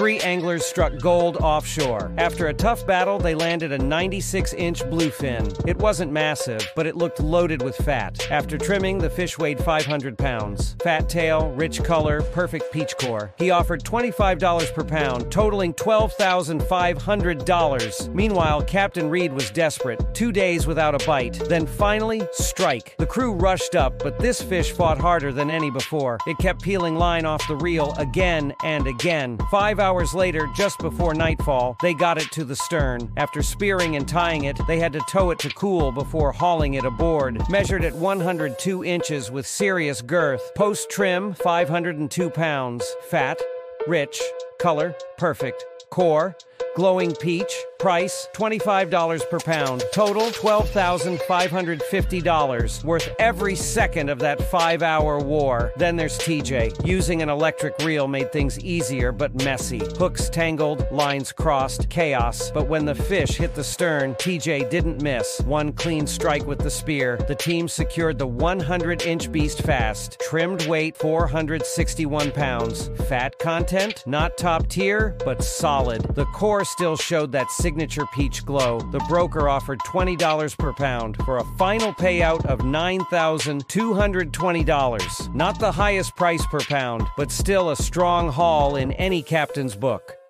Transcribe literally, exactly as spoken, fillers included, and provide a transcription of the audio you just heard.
three anglers struck gold offshore. After a tough battle, they landed a ninety-six inch bluefin. It wasn't massive, but it looked loaded with fat. After trimming, the fish weighed five hundred pounds. Fat tail, rich color, perfect peach core. He offered twenty-five dollars per pound, totaling twelve thousand five hundred dollars. Meanwhile, Captain Reed was desperate. Two days without a bite. Then finally, strike. The crew rushed up, but this fish fought harder than any before. It kept peeling line off the reel again and again. Five hours later, just before nightfall, they got it to the stern. After spearing and tying it, they had to tow it to cool before hauling it aboard. Measured at one hundred two inches with serious girth. Post-trim, five hundred two pounds. Fat, rich, color, perfect. Core, glowing peach. Price, twenty-five dollars per pound. Total, twelve thousand five hundred fifty dollars. Worth every second of that five-hour war. Then there's T J. Using an electric reel made things easier but messy. Hooks tangled, lines crossed, chaos. But when the fish hit the stern, T J didn't miss. One clean strike with the spear. The team secured the one hundred inch beast fast. Trimmed weight, four hundred sixty-one pounds. Fat content, not top tier, but solid. The core still showed that signature peach glow. The broker offered twenty dollars per pound for a final payout of nine thousand two hundred twenty dollars. Not the highest price per pound, but still a strong haul in any captain's book.